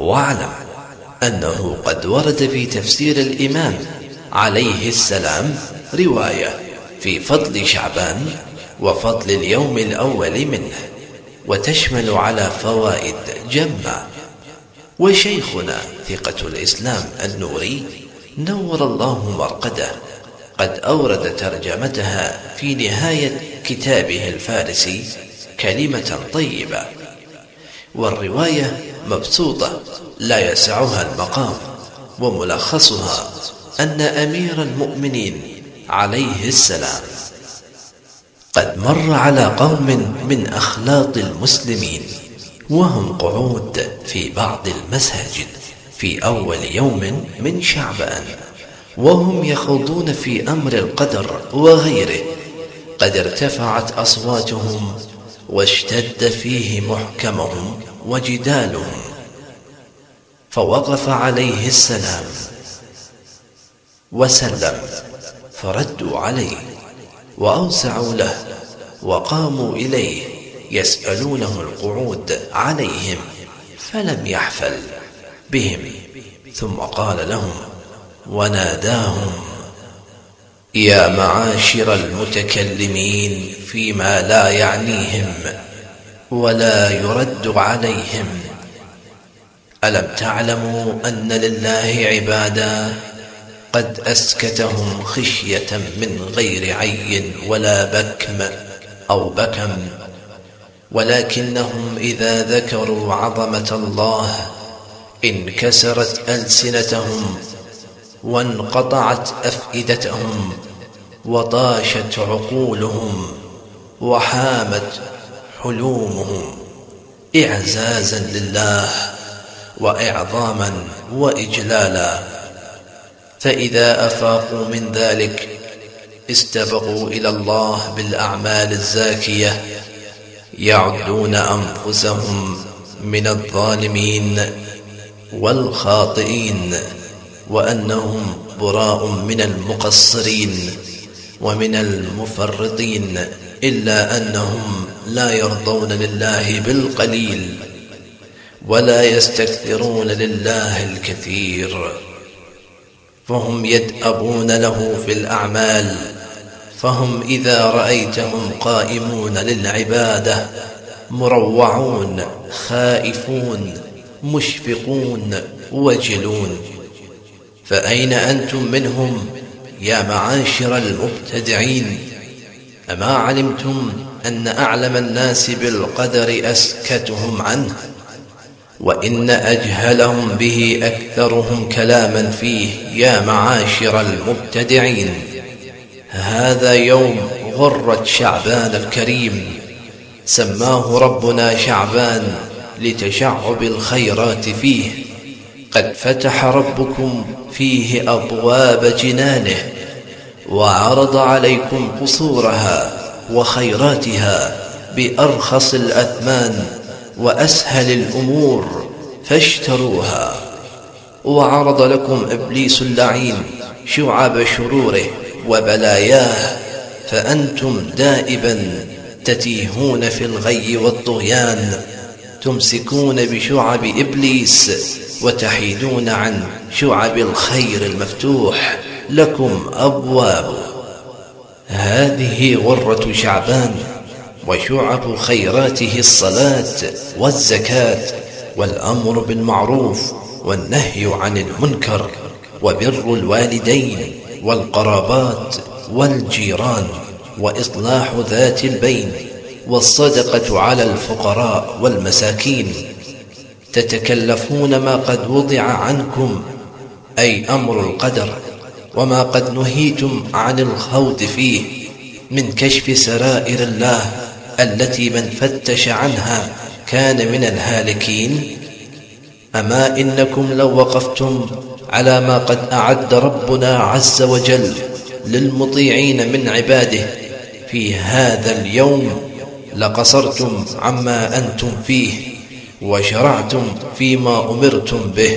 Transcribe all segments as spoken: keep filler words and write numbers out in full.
واعلم أنه قد ورد في تفسير الإمام عليه السلام رواية في فضل شعبان وفضل اليوم الأول منه، وتشمل على فوائد جمة. وشيخنا ثقة الإسلام النوري نور الله مرقده قد أورد ترجمتها في نهاية كتابه الفارسي كلمة طيبة. والرواية مبسوطة لا يسعها المقام، وملخصها أن أمير المؤمنين عليه السلام قد مر على قوم من أخلاط المسلمين وهم قعود في بعض المساجد في أول يوم من شعبان، وهم يخوضون في أمر القدر وغيره، قد ارتفعت أصواتهم واشتد فيه محكمهم وجدالهم، فوقف عليه السلام وسلم، فردوا عليه وأوسعوا له وقاموا إليه يسألونه القعود عليهم، فلم يحفل بهم، ثم قال لهم وناداهم: يا معاشر المتكلمين فيما لا يعنيهم ولا يرد عليهم، ألم تعلموا أن لله عبادا قد أسكتهم خشية من غير عي ولا بكم أو بكم، ولكنهم إذا ذكروا عظمة الله انكسرت ألسنتهم وانقطعت أفئدتهم وطاشت عقولهم وحامت حلومهم إعزازا لله وإعظاما وإجلالا، فإذا أفاقوا من ذلك استبقوا إلى الله بالأعمال الزاكية، يعدون أنفسهم من الظالمين والخاطئين، وأنهم براء من المقصرين ومن المفرطين، إلا أنهم لا يرضون لله بالقليل ولا يستكثرون لله الكثير، فهم يدأبون له في الأعمال، فهم إذا رأيتهم قائمون للعبادة مروعون خائفون مشفقون وجلون، فأين أنتم منهم يا معاشر المبتدعين؟ أما علمتم أن أعلم الناس بالقدر أسكتهم عنه، وإن أجهلهم به أكثرهم كلاما فيه يا معاشر المبتدعين؟ هذا يوم غرة شعبان الكريم، سماه ربنا شعبان لتشعب الخيرات فيه، قد فتح ربكم فيه أبواب جنانه وعرض عليكم قصورها وخيراتها بأرخص الأثمان وأسهل الأمور فاشتروها، وعرض لكم إبليس اللعين شعب شروره وبلاياه، فأنتم دائبا تتيهون في الغي والطغيان، تمسكون بشعب إبليس وتحيدون عن شعب الخير المفتوح لكم أبواب. هذه غرة شعبان وشعب خيراته الصلاة والزكاة والأمر بالمعروف والنهي عن المنكر وبر الوالدين والقرابات والجيران وإصلاح ذات البين والصدقة على الفقراء والمساكين، تتكلفون ما قد وضع عنكم، أي أمر القدر، وما قد نهيتم عن الخوض فيه من كشف سرائر الله التي من فتش عنها كان من الهالكين. أما إنكم لو وقفتم على ما قد أعد ربنا عز وجل للمطيعين من عباده في هذا اليوم لقصرتم عما أنتم فيه وشرعتم فيما أمرتم به.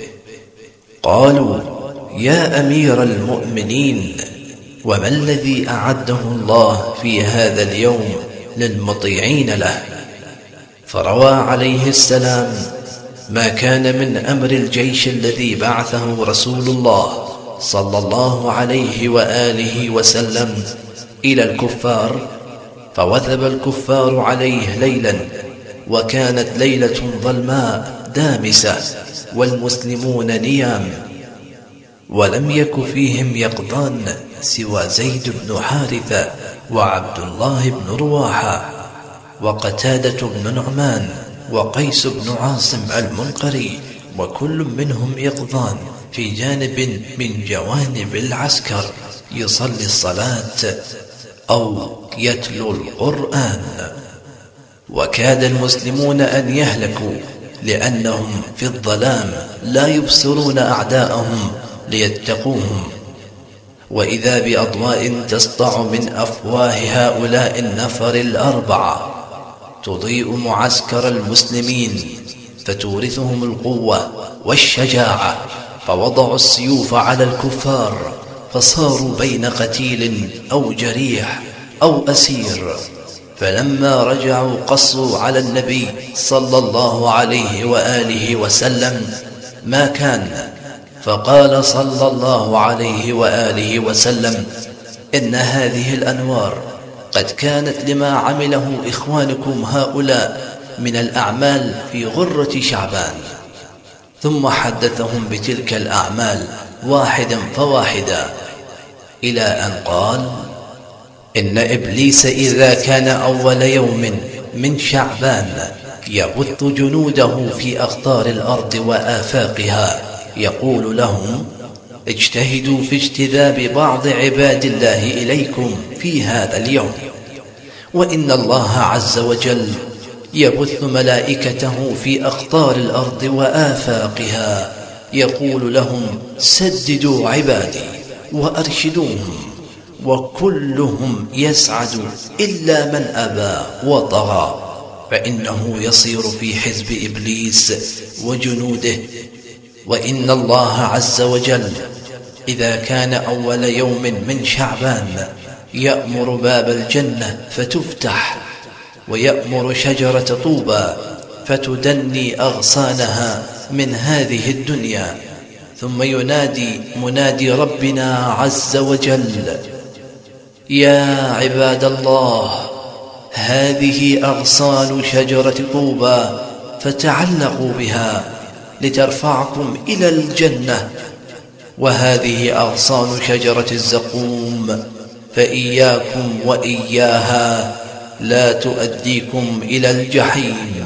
قالوا: يا أمير المؤمنين، وما الذي أعده الله في هذا اليوم للمطيعين له؟ فروى عليه السلام ما كان من أمر الجيش الذي بعثه رسول الله صلى الله عليه وآله وسلم إلى الكفار، فوثب الكفار عليه ليلا، وكانت ليلة ظلماء دامسة والمسلمون نيام، ولم يك فيهم يقظان سوى زيد بن حارثة وعبد الله بن رواحة وقتادة بن نعمان وقيس بن عاصم المنقري، وكل منهم يقظان في جانب من جوانب العسكر يصلي الصلاة أو يتلو القرآن. وكاد المسلمون أن يهلكوا لأنهم في الظلام لا يبصرون أعداءهم ليتقوهم، وإذا بأضواء تسطع من أفواه هؤلاء النفر الأربعة تضيء معسكر المسلمين فتورثهم القوة والشجاعة، فوضعوا السيوف على الكفار فصاروا بين قتيل أو جريح أو أسير. فلما رجعوا قصوا على النبي صلى الله عليه وآله وسلم ما كان، فقال صلى الله عليه وآله وسلم: إن هذه الأنوار قد كانت لما عمله إخوانكم هؤلاء من الأعمال في غرة شعبان. ثم حدثهم بتلك الأعمال واحدا فواحدا إلى أن قال: إن إبليس إذا كان أول يوم من شعبان يبث جنوده في أقطار الأرض وآفاقها يقول لهم: اجتهدوا في اجتذاب بعض عباد الله إليكم في هذا اليوم، وإن الله عز وجل يبث ملائكته في أقطار الأرض وآفاقها يقول لهم: سددوا عبادي وأرشدوهم، وكلهم يسعد إلا من أبى وطغى، فإنه يصير في حزب إبليس وجنوده. وإن الله عز وجل إذا كان أول يوم من شعبان يأمر باب الجنة فتفتح، ويأمر شجرة طوبى فتدني أغصانها من هذه الدنيا، ثم ينادي منادي ربنا عز وجل: يا عباد الله، هذه أغصان شجرة طوبى فتعلقوا بها لترفعكم إلى الجنة، وهذه أغصان شجرة الزقوم فإياكم وإياها لا تؤديكم إلى الجحيم.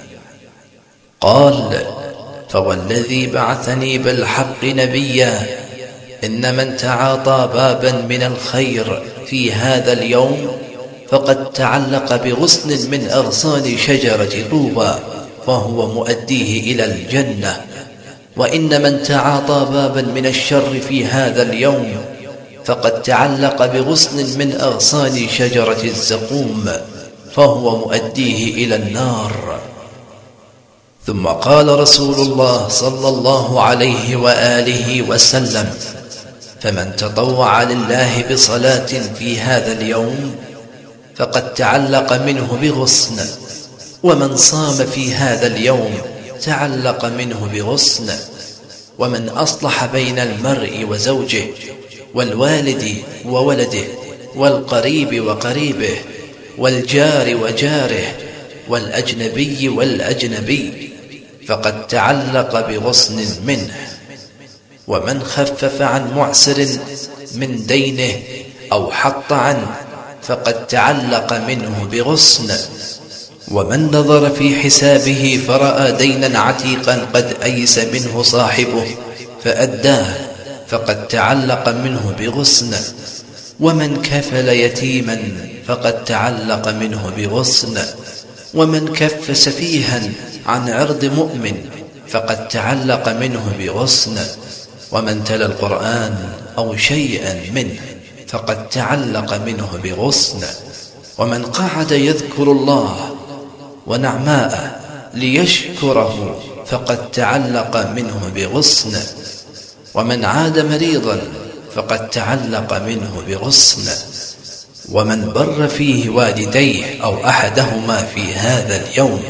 قال: فوالذي بعثني بالحق نبيا، إن من تعاطى بابا من الخير في هذا اليوم فقد تعلق بغصن من أغصان شجرة طوبى فهو مؤديه إلى الجنة، وإن من تعاطى بابا من الشر في هذا اليوم فقد تعلق بغصن من أغصان شجرة الزقوم فهو مؤديه إلى النار. ثم قال رسول الله صلى الله عليه وآله وسلم: فمن تطوع لله بصلاة في هذا اليوم فقد تعلق منه بغصن، ومن صام في هذا اليوم تعلق منه بغصن، ومن أصلح بين المرء وزوجه والوالد وولده والقريب وقريبه والجار وجاره والأجنبي والأجنبي فقد تعلق بغصن منه، ومن خفف عن معسر من دينه أو حط عنه فقد تعلق منه بغصن، ومن نظر في حسابه فرأى دينا عتيقا قد أيس منه صاحبه فأداه فقد تعلق منه بغصن، ومن كفل يتيما فقد تعلق منه بغصن، ومن كف سفيها عن عرض مؤمن فقد تعلق منه بغصن، ومن تلا القرآن أو شيئا منه فقد تعلق منه بغصن، ومن قعد يذكر الله ونعماءه ليشكره فقد تعلق منه بغصن، ومن عاد مريضا فقد تعلق منه بغصن، ومن بر فيه والديه أو أحدهما في هذا اليوم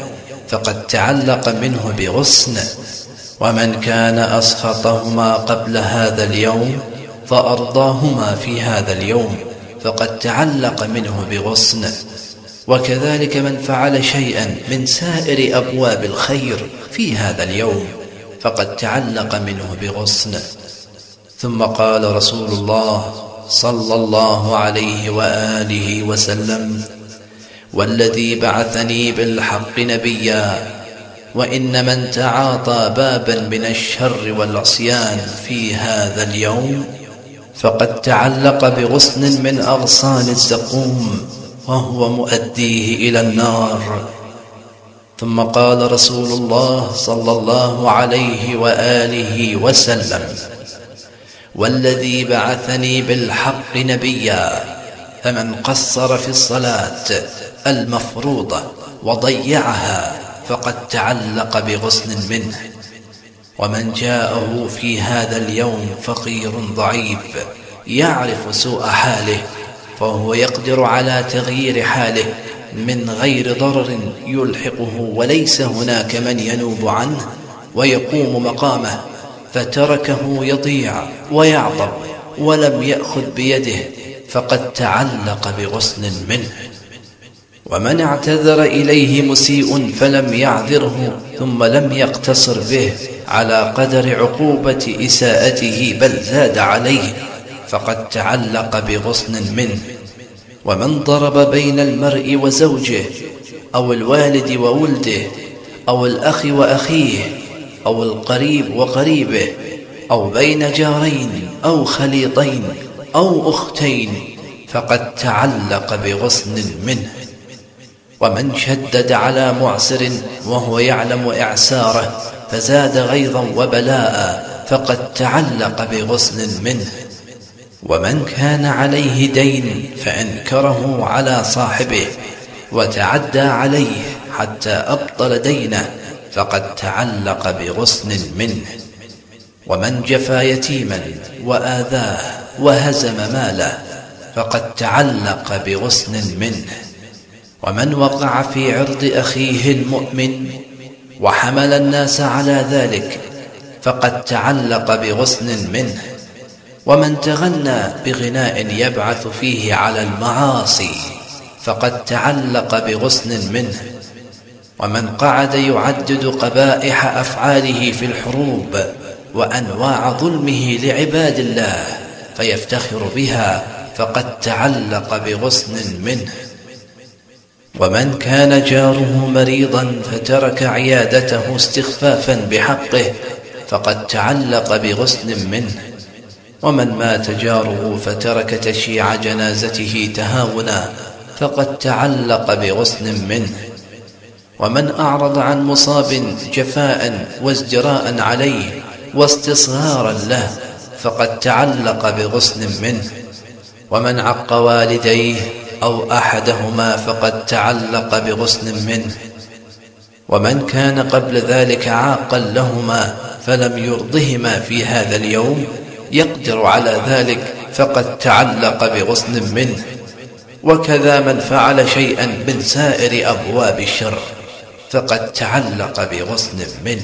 فقد تعلق منه بغصن، ومن كان أسخطهما قبل هذا اليوم فأرضاهما في هذا اليوم فقد تعلق منه بغصن. وكذلك من فعل شيئا من سائر أبواب الخير في هذا اليوم فقد تعلق منه بغصن. ثم قال رسول الله صلى الله عليه وآله وسلم: والذي بعثني بالحق نبيا، وإن من تعاطى بابا من الشر والعصيان في هذا اليوم فقد تعلق بغصن من أغصان الزقوم وهو مؤديه إلى النار. ثم قال رسول الله صلى الله عليه وآله وسلم: والذي بعثني بالحق نبيا، فمن قصر في الصلاة المفروضة وضيعها فقد تعلق بغصن منه. ومن جاءه في هذا اليوم فقير ضعيف يعرف سوء حاله فهو يقدر على تغيير حاله من غير ضرر يلحقه، وليس هناك من ينوب عنه ويقوم مقامه، فتركه يضيع ويعطب ولم يأخذ بيده فقد تعلق بغصن منه. ومن اعتذر إليه مسيء فلم يعذره ثم لم يقتصر به على قدر عقوبة إساءته بل زاد عليه فقد تعلق بغصن منه. ومن ضرب بين المرء وزوجه أو الوالد وولده أو الأخ وأخيه أو القريب وقريبه أو بين جارين أو خليطين أو أختين فقد تعلق بغصن منه. ومن شدد على معسر وهو يعلم إعساره فزاد غيظا وبلاء فقد تعلق بغصن منه. ومن كان عليه دين فأنكره على صاحبه وتعدى عليه حتى أبطل دينه فقد تعلق بغصن منه. ومن جفا يتيما وآذاه وهزم ماله فقد تعلق بغصن منه. ومن وقع في عرض أخيه المؤمن وحمل الناس على ذلك فقد تعلق بغصن منه. ومن تغنى بغناء يبعث فيه على المعاصي فقد تعلق بغصن منه. ومن قعد يعدد قبائح أفعاله في الحروب وأنواع ظلمه لعباد الله فيفتخر بها فقد تعلق بغصن منه. ومن كان جاره مريضا فترك عيادته استخفافا بحقه فقد تعلق بغصن منه. ومن مات جاره فترك تشييع جنازته تهاونا فقد تعلق بغصن منه. ومن أعرض عن مصاب جفاء وازدراء عليه واستصغارا له فقد تعلق بغصن منه. ومن عق والديه أو أحدهما فقد تعلق بغصن منه. ومن كان قبل ذلك عاقا لهما فلم يرضهما في هذا اليوم يقدر على ذلك فقد تعلق بغصن منه. وكذا من فعل شيئا من سائر أبواب الشر فقد تعلق بغصن منه.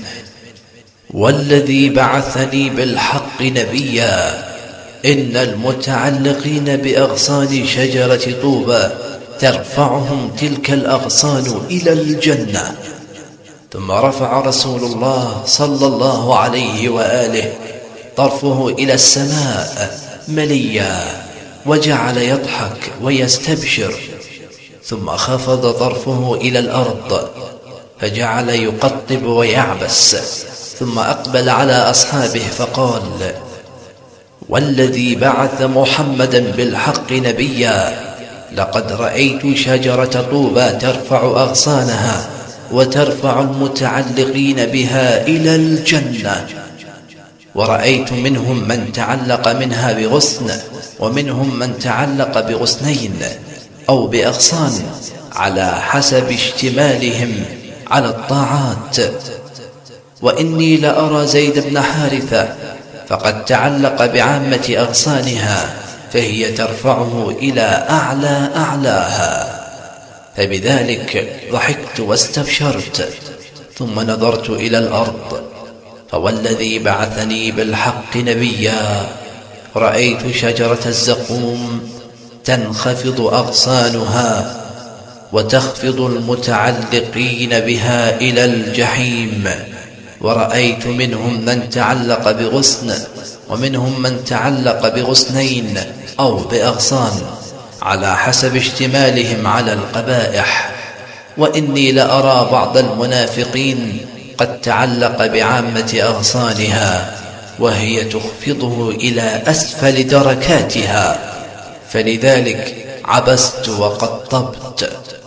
والذي بعثني بالحق نبيا، إن المتعلقين بأغصان شجرة طوبى ترفعهم تلك الأغصان إلى الجنة. ثم رفع رسول الله صلى الله عليه وآله طرفه إلى السماء مليا وجعل يضحك ويستبشر، ثم خفض طرفه إلى الأرض فجعل يقطب ويعبس، ثم أقبل على أصحابه فقال: والذي بعث محمدا بالحق نبيا، لقد رأيت شجرة طوبى ترفع أغصانها وترفع المتعلقين بها إلى الجنة، ورأيت منهم من تعلق منها بغصن ومنهم من تعلق بغصنين أو بأغصان على حسب اشتمالهم على الطاعات. وإني لأرى زيد بن حارثة فقد تعلق بعامة أغصانها فهي ترفعه إلى أعلى أعلاها، فبذلك ضحكت واستبشرت ثم نظرت إلى الأرض، فوالذي بعثني بالحق نبيا رأيت شجرة الزقوم تنخفض أغصانها وتخفض المتعلقين بها إلى الجحيم، ورأيت منهم من تعلق بغصن ومنهم من تعلق بغصنين أو بأغصان على حسب اشتمالهم على القبائح. وإني لأرى بعض المنافقين قد تعلق بعامة أغصانها وهي تخفضه إلى أسفل دركاتها، فلذلك عبست وقطبت